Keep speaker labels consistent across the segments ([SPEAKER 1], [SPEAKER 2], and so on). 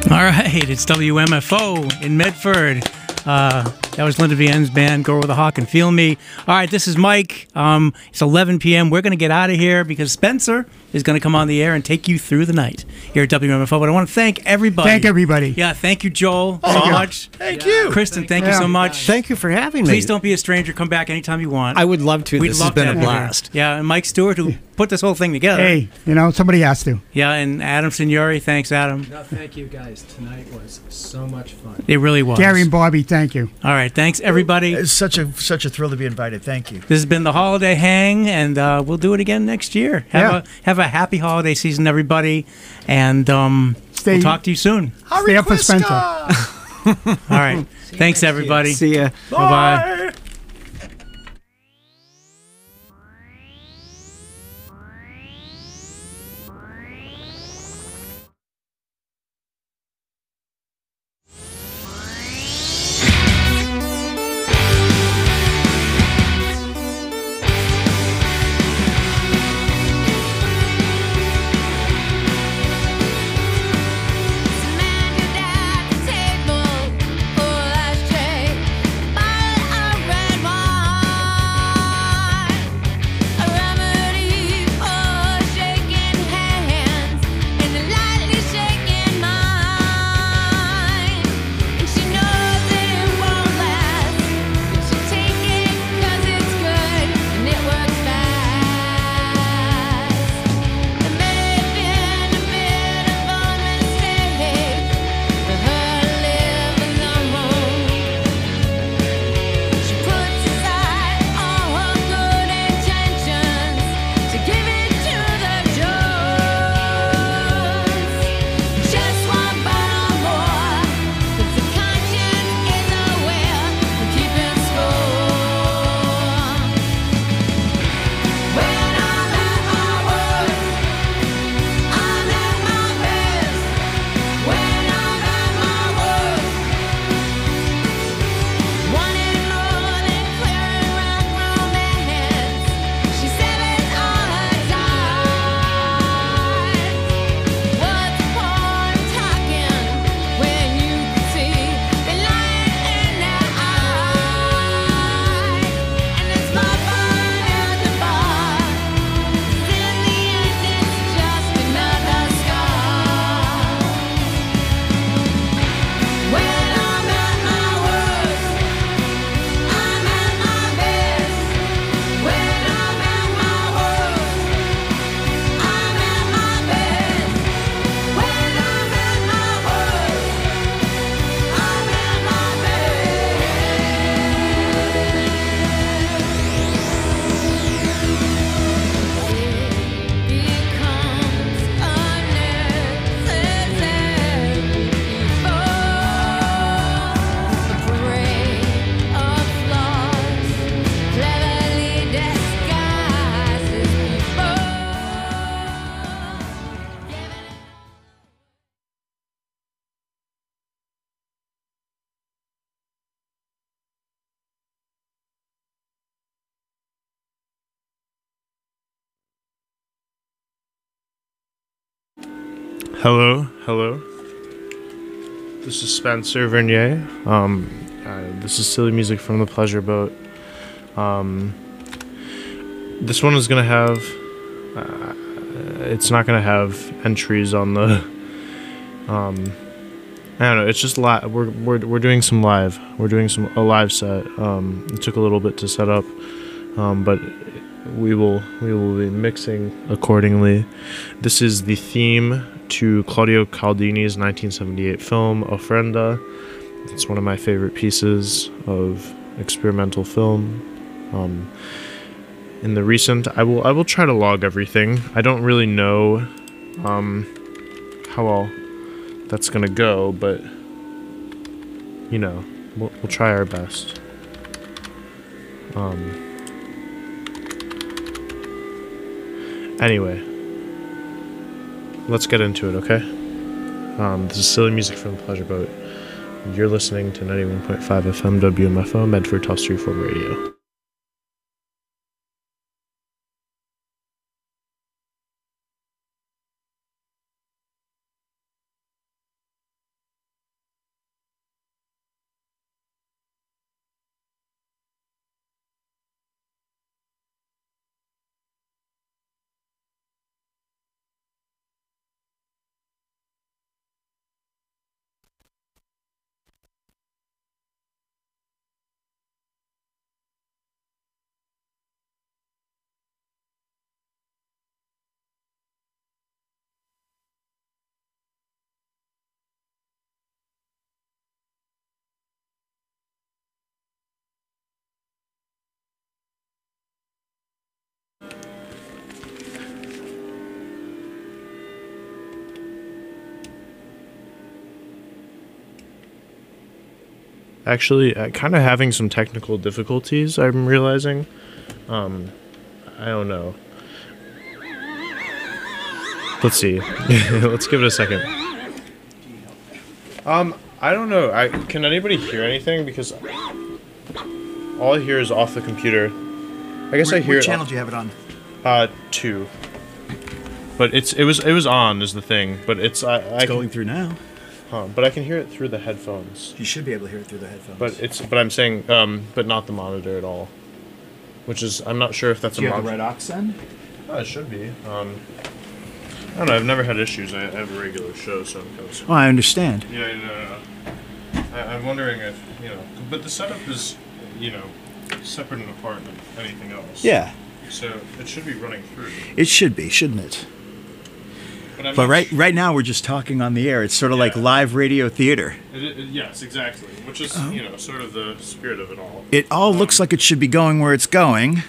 [SPEAKER 1] All right, it's WMFO in Medford. That was Linda Vienn's band, Go With the Hawk and Feel Me. All right, this is Mike. It's 11 p.m. We're going to get out of here because Spencer is going to come on the air and take you through the night here at WMFO. But I want to thank everybody.
[SPEAKER 2] Thank everybody.
[SPEAKER 1] Yeah, thank you, Joel, so much.
[SPEAKER 3] Thank you.
[SPEAKER 1] Kristen, thank you so much.
[SPEAKER 4] Thank you for having me.
[SPEAKER 1] Please don't be a stranger. Come back anytime you want.
[SPEAKER 4] I would love to.
[SPEAKER 1] We'd
[SPEAKER 4] This
[SPEAKER 1] love
[SPEAKER 4] has been
[SPEAKER 1] to
[SPEAKER 4] a
[SPEAKER 1] have you here.
[SPEAKER 4] blast.
[SPEAKER 1] Yeah, and Mike Stewart, who put this whole thing together.
[SPEAKER 2] Hey, somebody has to.
[SPEAKER 1] Yeah, and Adam Signori. Thanks, Adam.
[SPEAKER 5] No, thank you guys. Tonight was so much fun.
[SPEAKER 1] It really was.
[SPEAKER 2] Gary and Bobby, thank you.
[SPEAKER 1] All right, thanks, everybody.
[SPEAKER 3] It's such a thrill to be invited. Thank you.
[SPEAKER 1] This has been the Holiday Hang, and we'll do it again next year. Have a happy holiday season, everybody, and we'll talk to you soon.
[SPEAKER 2] Stay up for Spencer.
[SPEAKER 1] All right. Thanks, everybody.
[SPEAKER 4] See ya.
[SPEAKER 1] Bye-bye.
[SPEAKER 6] Hello. This is Spencer Vernier. This is Silly Music from the Pleasure Boat. This one is gonna have. It's not gonna have entries on the. I don't know. It's just live. We're doing some live. We're doing a live set. It took a little bit to set up, but we will be mixing accordingly. This is the theme to Claudio Caldini's 1978 film Ofrenda. It's one of my favorite pieces of experimental film. In the recent, I will try to log everything. I don't really know how all that's gonna go, but we'll try our best. Anyway, let's get into it, okay? This is Silly Music from the Pleasure Boat. You're listening to 91.5 FM WMFO, Medford Top Street 4 Radio. actually kind of having some technical difficulties, I'm realizing. I don't know. Let's see. Let's give it a second. I don't know. Can anybody hear anything? Because all I hear is off the computer. I guess I hear
[SPEAKER 3] What
[SPEAKER 6] it.
[SPEAKER 3] channel do you have it on?
[SPEAKER 6] 2. But it was on is the thing. But it's
[SPEAKER 3] Going through now.
[SPEAKER 6] but I can hear it through the headphones.
[SPEAKER 3] You should be able to hear it through the headphones.
[SPEAKER 6] But I'm saying but not the monitor at all. Which is I'm not sure if that's
[SPEAKER 3] do you
[SPEAKER 6] a
[SPEAKER 3] have the
[SPEAKER 6] monitor.
[SPEAKER 3] right aux then?
[SPEAKER 6] Oh, it should be. I don't know. I've never had issues. I have a regular show, so I'm kind of.
[SPEAKER 3] Oh, I understand.
[SPEAKER 6] Yeah, no. I'm wondering if but the setup is separate and apart than anything else.
[SPEAKER 3] Yeah,
[SPEAKER 6] So it should be running through.
[SPEAKER 3] it should be, shouldn't it?
[SPEAKER 6] I'm
[SPEAKER 3] But
[SPEAKER 6] not
[SPEAKER 3] right now we're just talking on the air. It's sort of like
[SPEAKER 6] Yeah.
[SPEAKER 3] live radio theater.
[SPEAKER 6] Yes, exactly. Which is sort of the spirit of it all.
[SPEAKER 3] It all looks like it should be going where it's going.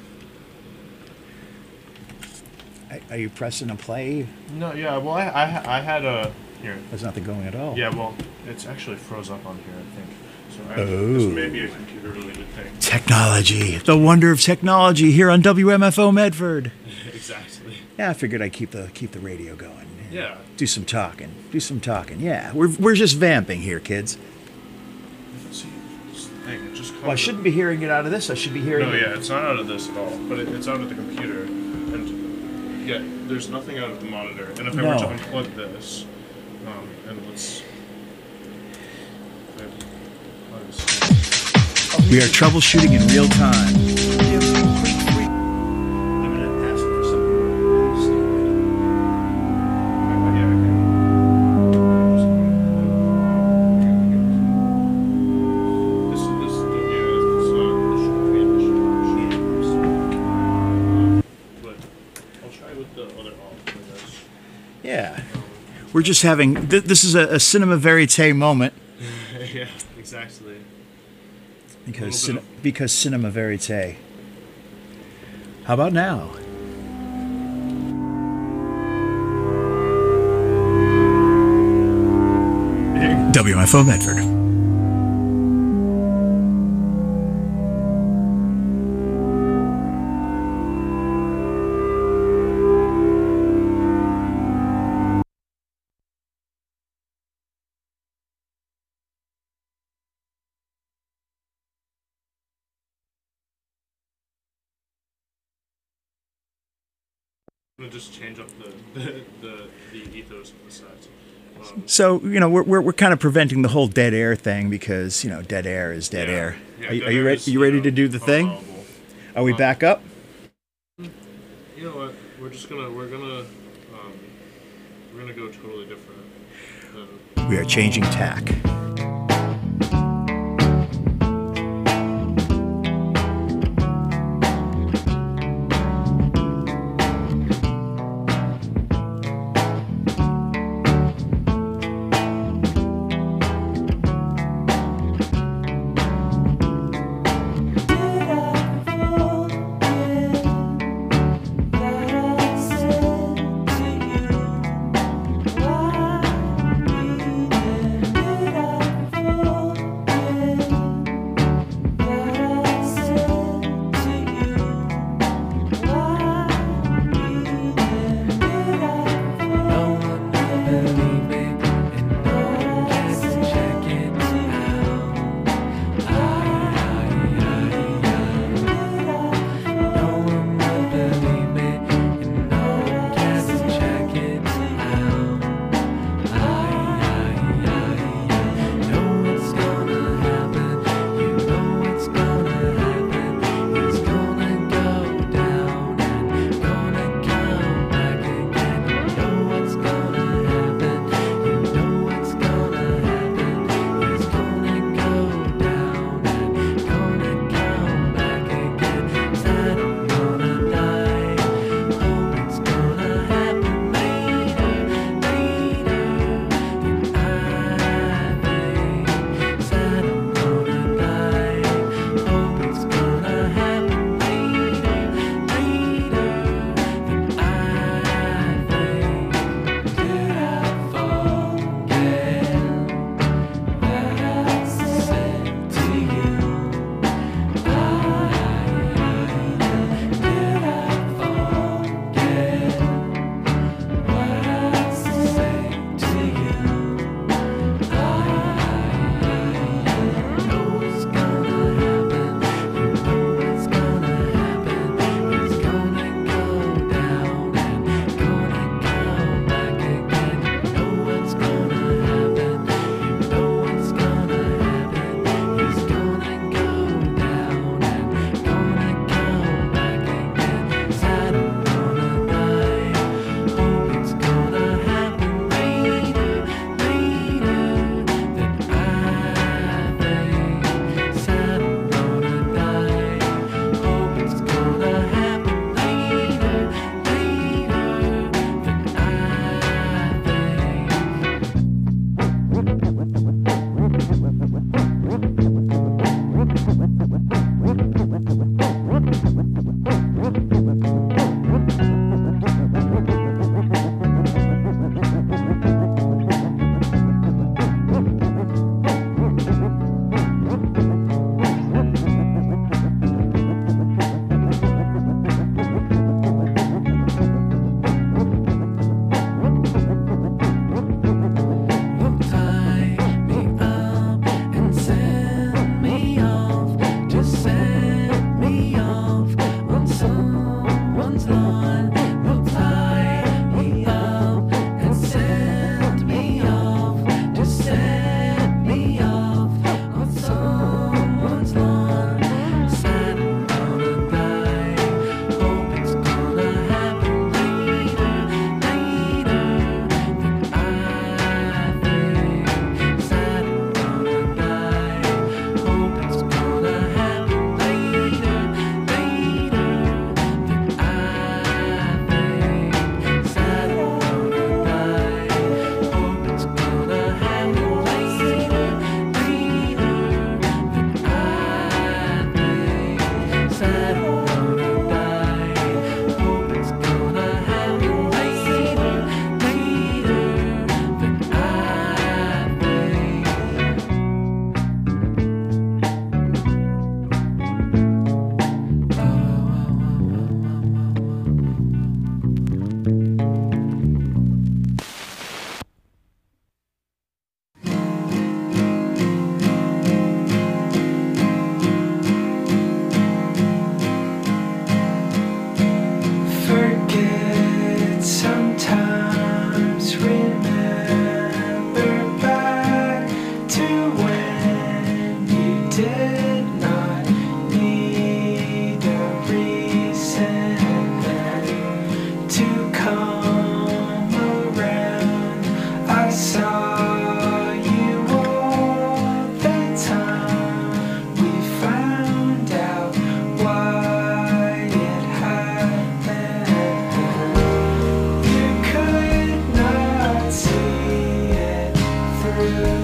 [SPEAKER 3] Are you pressing a play?
[SPEAKER 6] No, yeah. Well, I had a here.
[SPEAKER 3] There's nothing going at all.
[SPEAKER 6] Yeah, well, it's actually froze up on here, I think. So
[SPEAKER 3] Oh.
[SPEAKER 6] this may be a computer-related thing.
[SPEAKER 3] Technology. The wonder of technology here on WMFO Medford.
[SPEAKER 6] Exactly.
[SPEAKER 3] Yeah, I figured I'd keep the radio going.
[SPEAKER 6] Yeah.
[SPEAKER 3] Do some talking. Yeah, we're just vamping here, kids.
[SPEAKER 6] See, this thing, it just comes
[SPEAKER 3] Well, I shouldn't be hearing it out of this. I should be hearing
[SPEAKER 6] No,
[SPEAKER 3] it.
[SPEAKER 6] yeah, it's not out of this at all, but it's out of the computer. And yeah, there's nothing out of the monitor. And if I were to
[SPEAKER 3] No.
[SPEAKER 6] unplug this, and let's.
[SPEAKER 3] We are troubleshooting in real time. I'm gonna ask for Yeah. We're just having. This is a cinema verite moment
[SPEAKER 6] Yeah, exactly.
[SPEAKER 3] because
[SPEAKER 6] A little bit
[SPEAKER 3] because cinema verite. How about now? WMFO Medford.
[SPEAKER 6] I'm gonna just change up the ethos of the set.
[SPEAKER 3] So we're kind of preventing the whole dead air thing because dead air is dead air.
[SPEAKER 6] Yeah,
[SPEAKER 3] Are you
[SPEAKER 6] dead
[SPEAKER 3] ready?
[SPEAKER 6] air
[SPEAKER 3] Are
[SPEAKER 6] is,
[SPEAKER 3] you ready to do the thing?
[SPEAKER 6] unallowable.
[SPEAKER 3] Are we back up?
[SPEAKER 6] You know what? We're gonna go totally different.
[SPEAKER 3] We are changing tack.
[SPEAKER 4] come around. I saw you all the time. We found out why it happened. You could not see it through.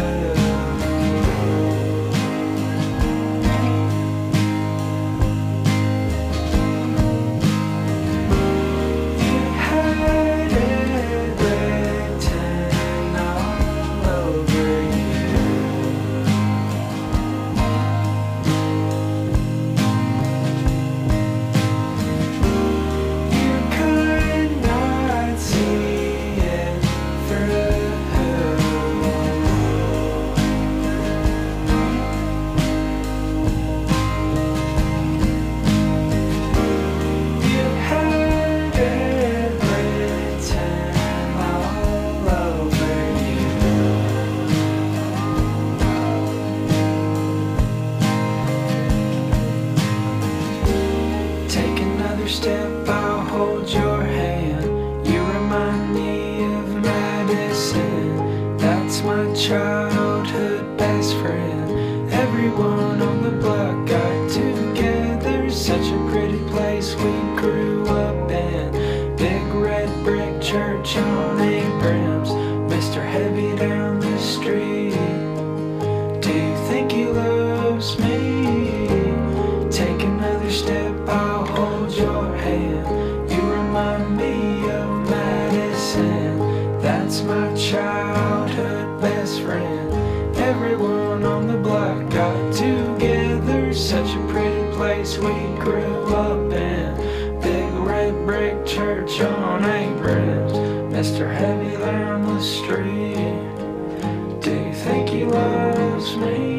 [SPEAKER 4] Step, I'll hold your hand. You remind me of Madison. That's my childhood best friend. Everyone on the block got together. Such a pretty place we grew up in. Big red brick church on Abrams. Mr. Heavy down the street. Do you think he loves me? Take another step, I'll hold your hand. You remind me of Madison. That's my childhood best friend. Everyone on the block got together. Such a pretty place we grew up in. Big red brick church on Abrams. Mr. Heavy down the street. Do you think he loves me?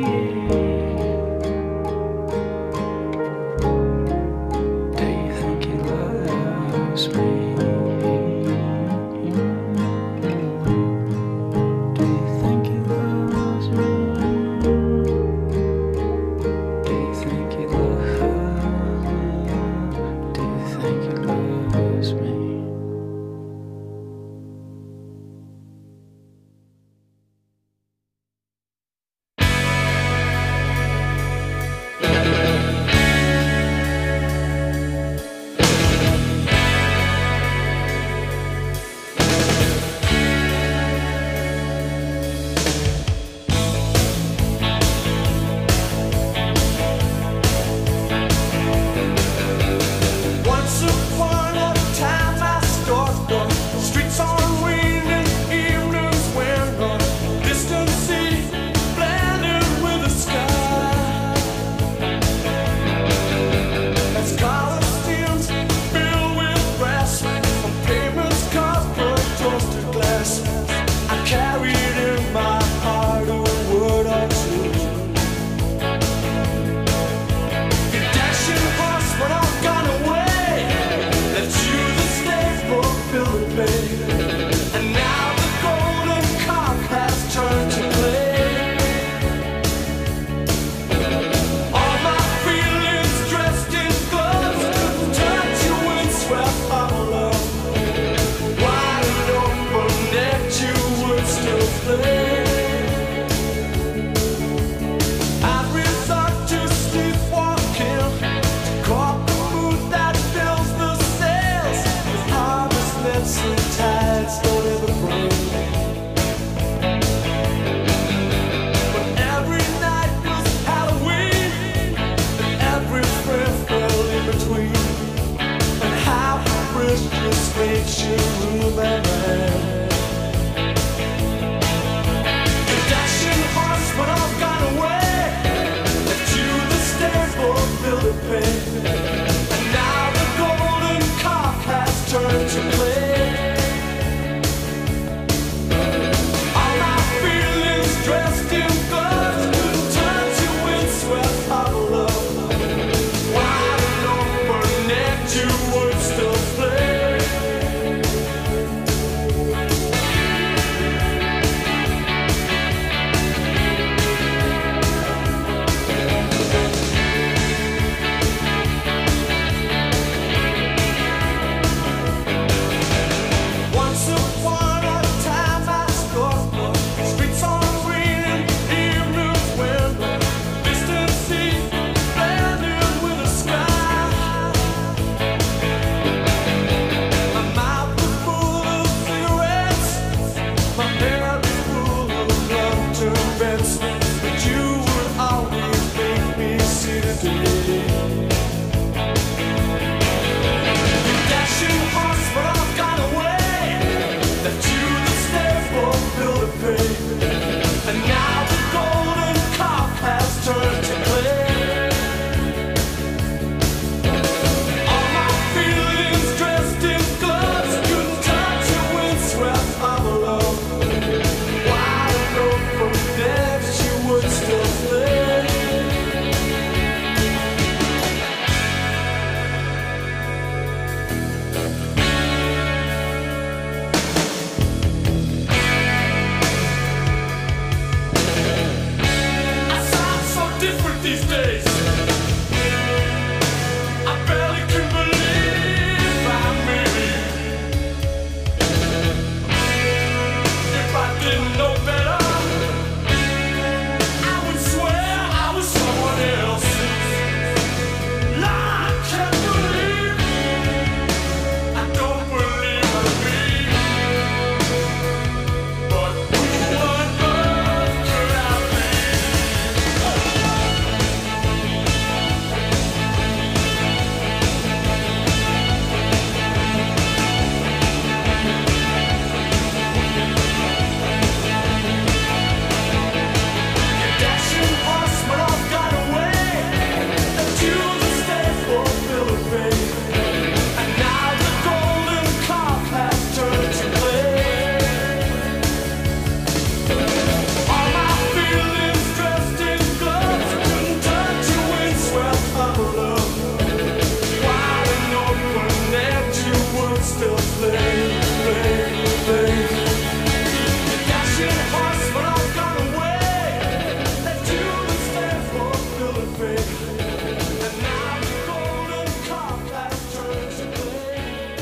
[SPEAKER 7] still play, play, play. Dashing horse, but I've gone away. Left you to stand for Philip Faith. And now the golden cock has turned to clay.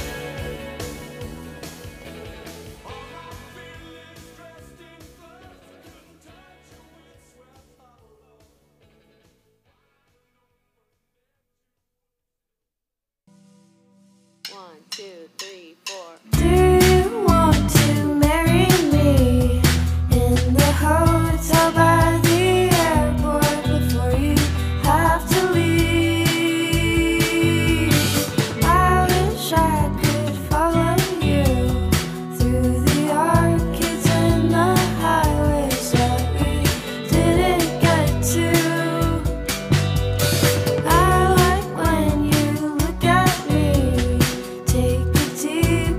[SPEAKER 7] All my feelings dressed in blood, couldn't touch you with sweat bubble.
[SPEAKER 8] One, two, three, four.
[SPEAKER 9] Do you want to marry me in the hotel by the airport before you have to leave? I wish I could follow you through the arcades and the highways that we didn't get to. I like when you look at me, take a deep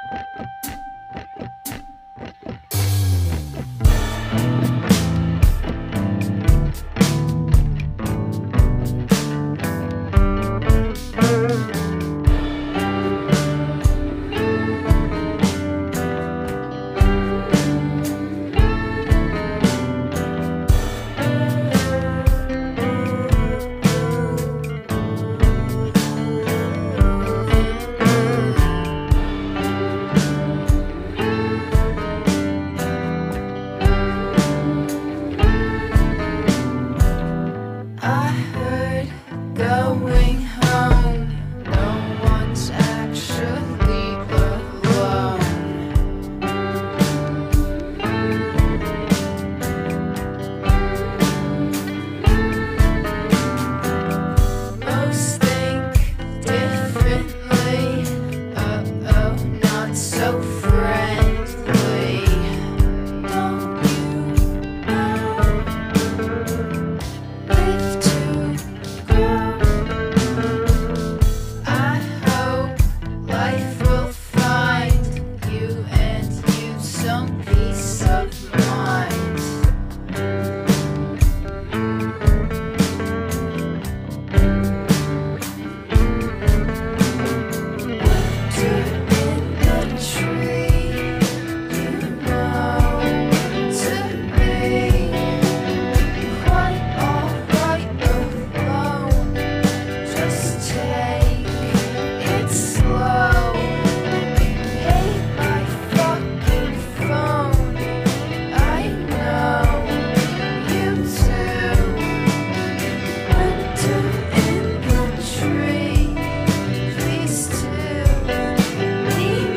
[SPEAKER 9] I heard going home, no one's actually alone. Most think differently, oh, not so friendly. Don't you know? Live to grow. I hope life will find you and you some peace of mind. Winter in the tree, you know to be quite alright alone. Just take it slow. Hate my fucking phone. I know you too. Winter in the tree, please tell me.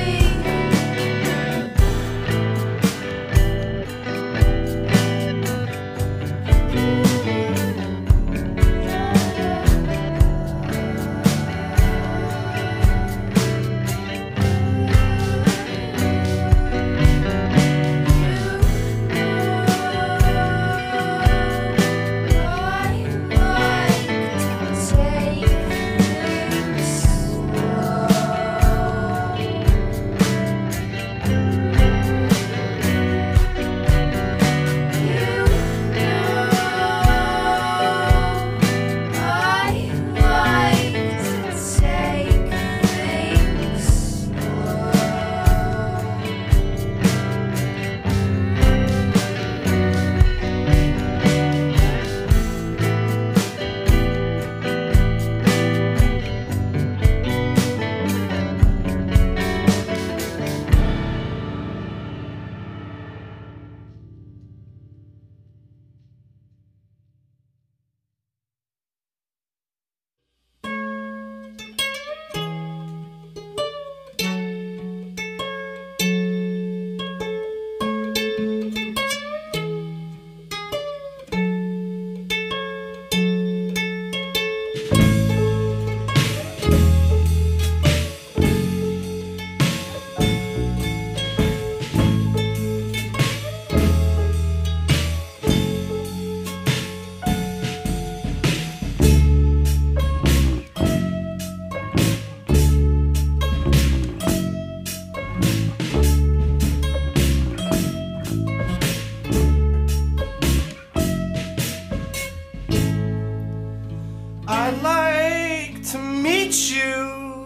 [SPEAKER 7] I'd like to meet you,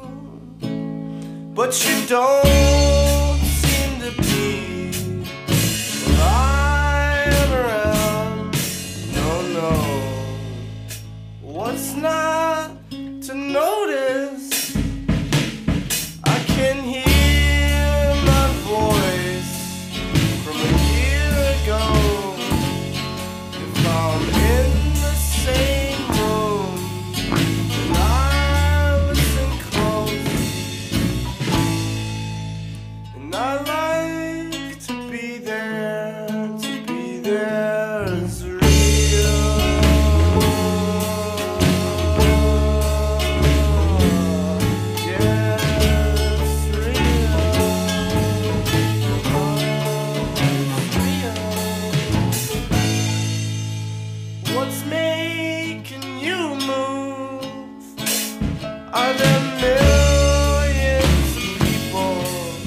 [SPEAKER 7] but you don't seem to be where I am around. No, what's not to notice? I can hear my voice from a year ago. If I'm in the same room, and I listen close, and I like to be there is real. Yeah, it's real. It's real. What's making you move? Are there millions of people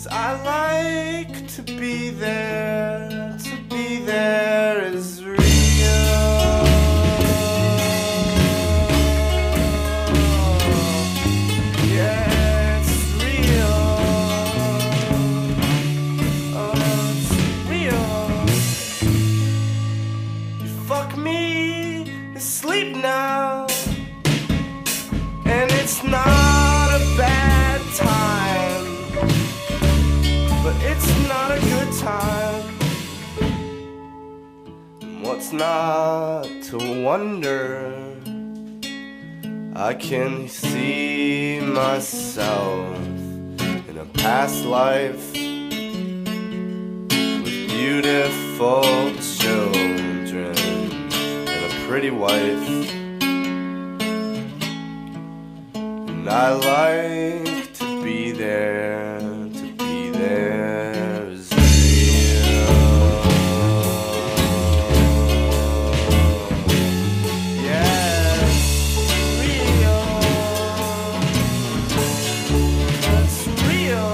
[SPEAKER 7] 'Cause I like to be there is real. Yeah, it's real. Oh, it's real. You fuck me to sleep now, and it's not a bad time, but it's not a good time. What's not to wonder? I can see myself in a past life with beautiful children and a pretty wife. And I like to be there is real. Yes, real. That's real.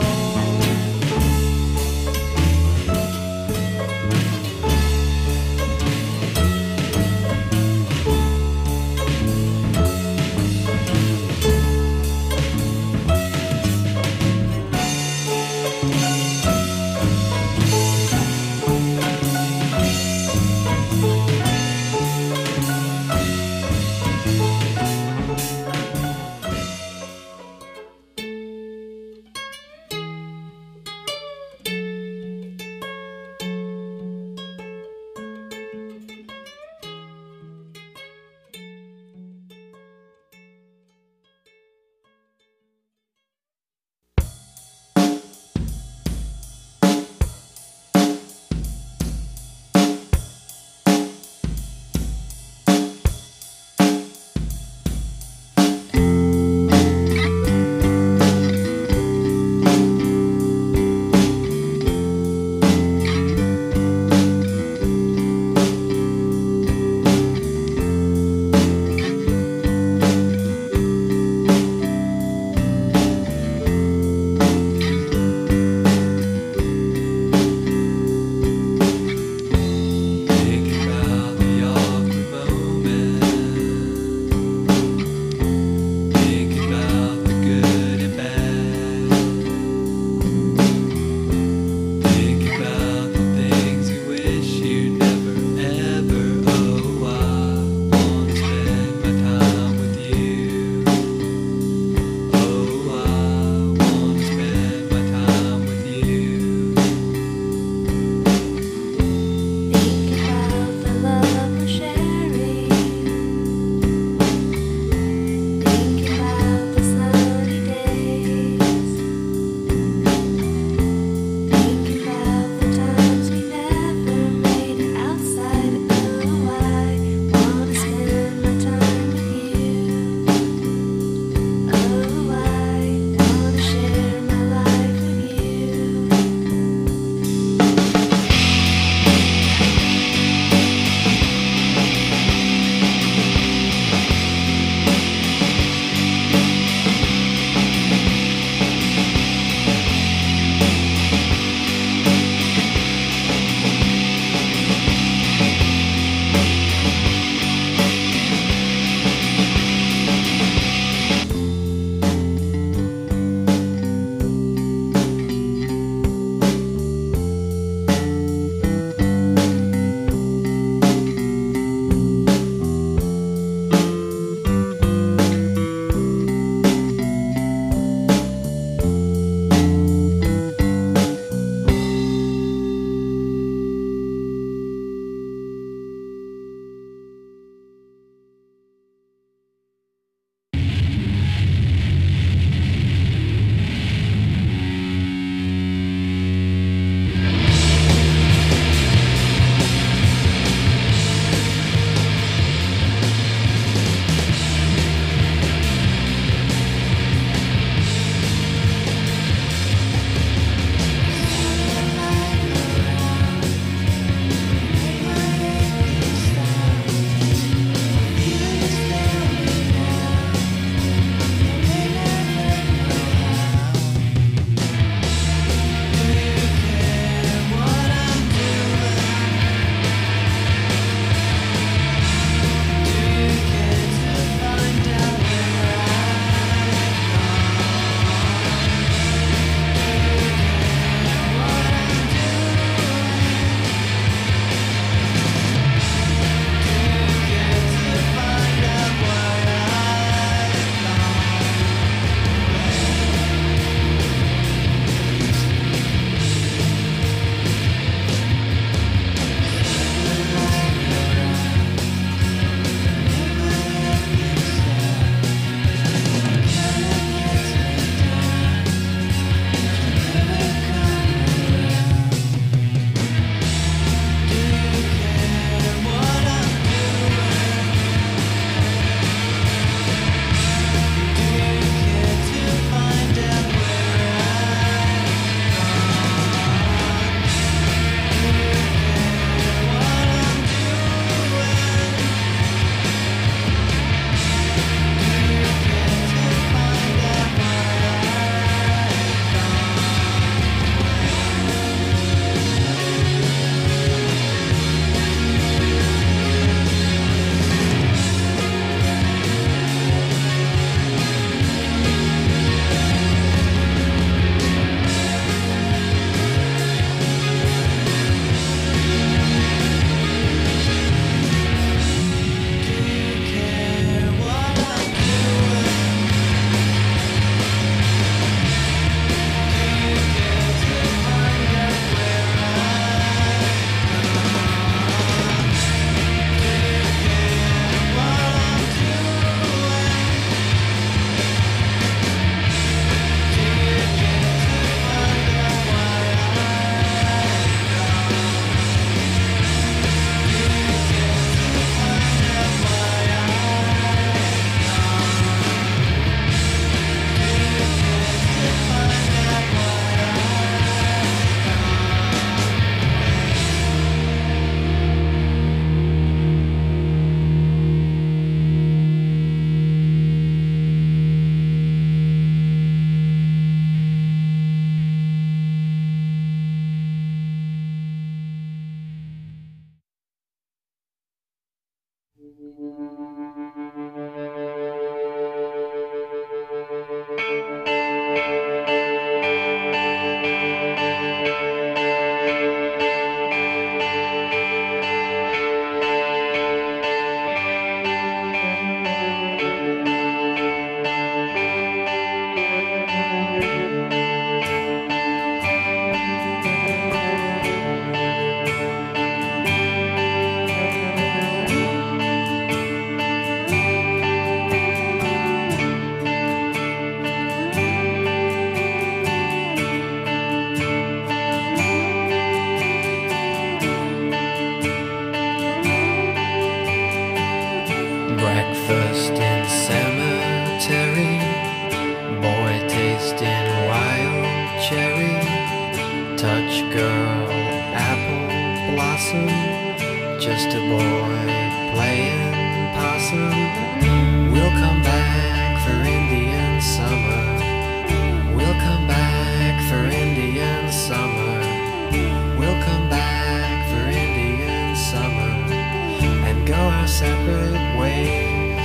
[SPEAKER 4] cherry, touch girl, apple blossom, just a boy playing possum. We'll come back for Indian summer. We'll come back for Indian summer. We'll come back for Indian summer and go our separate ways.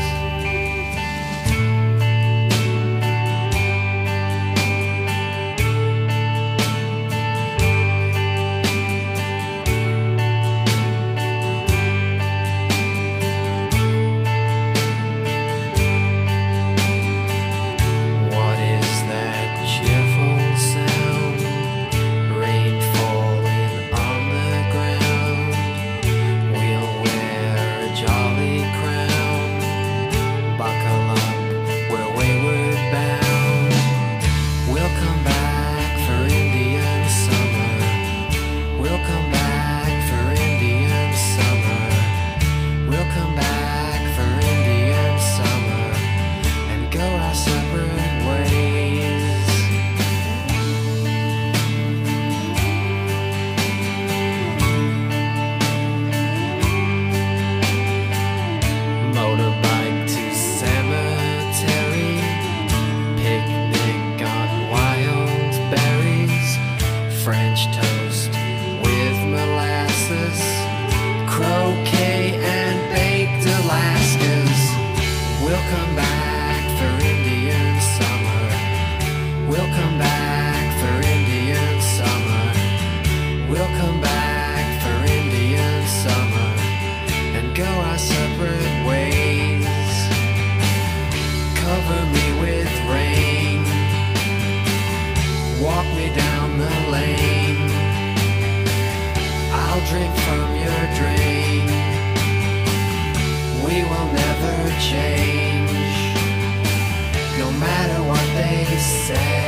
[SPEAKER 4] What is that cheerful sound? Rain falling on the ground. We'll wear a jolly crown. Buckle up, we're wayward bound. We'll come back for Indian summer. We'll come back for Indian summer. We'll come back for Indian summer and go our separate ways. Motorbike to cemetery, picnic on wild berries, French toast with molasses, croquet and baked Alaskas. We'll come back for Indian summer. We'll come back for Indian summer. We'll come back for Indian summer and go our separate ways. Cover me with rain, walk me down the lane. I'll drink from your drain. We will never change, no matter what they say.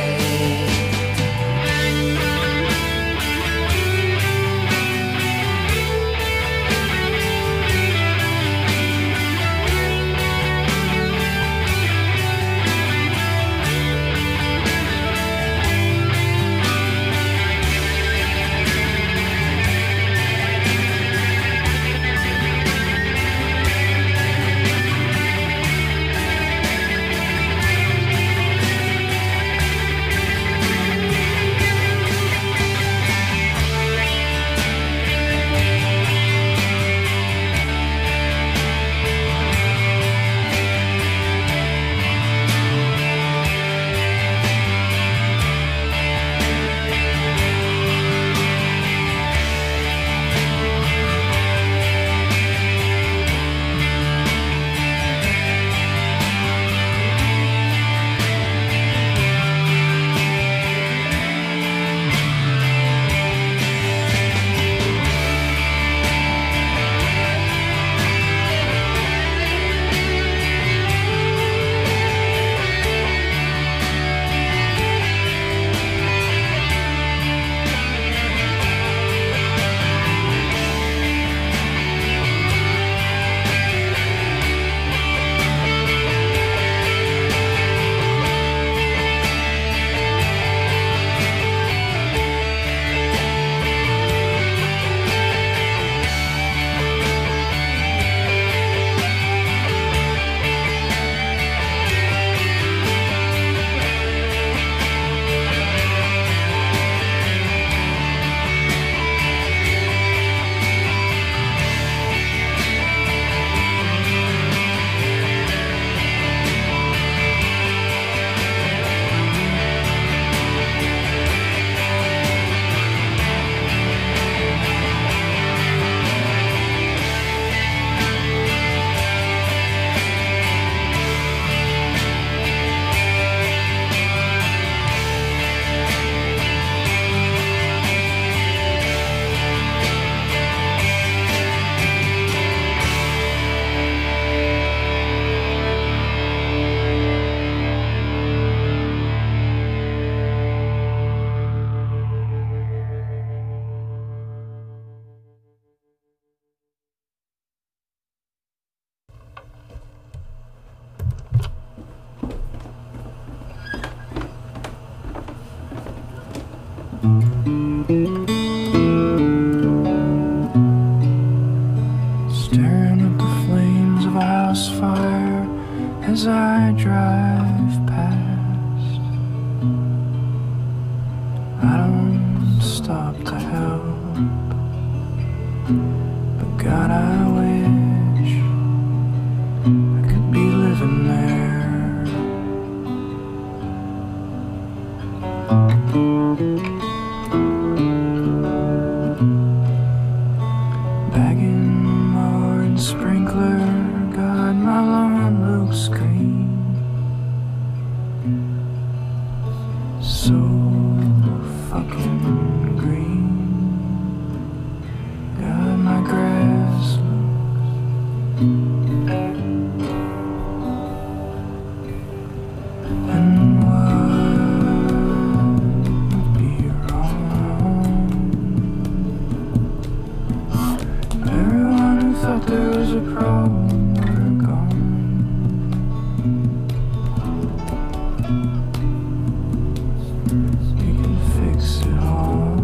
[SPEAKER 4] Staring at the flames of a house fire as I drive past. I don't stop to help, but God, I wish I could be living there. Bagging mower and sprinkler, God, my lawn looks green. So fucking green. God, my grass looks. And what would be wrong? Everyone who thought there was a problem were gone. You can fix it all.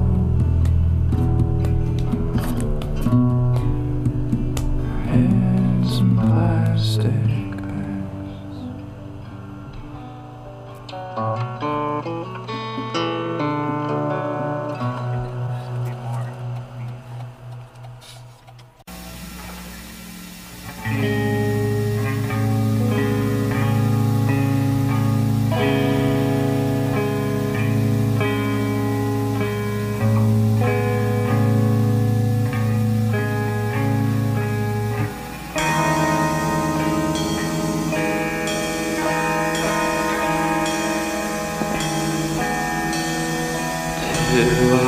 [SPEAKER 4] Here's some plastic bags. Till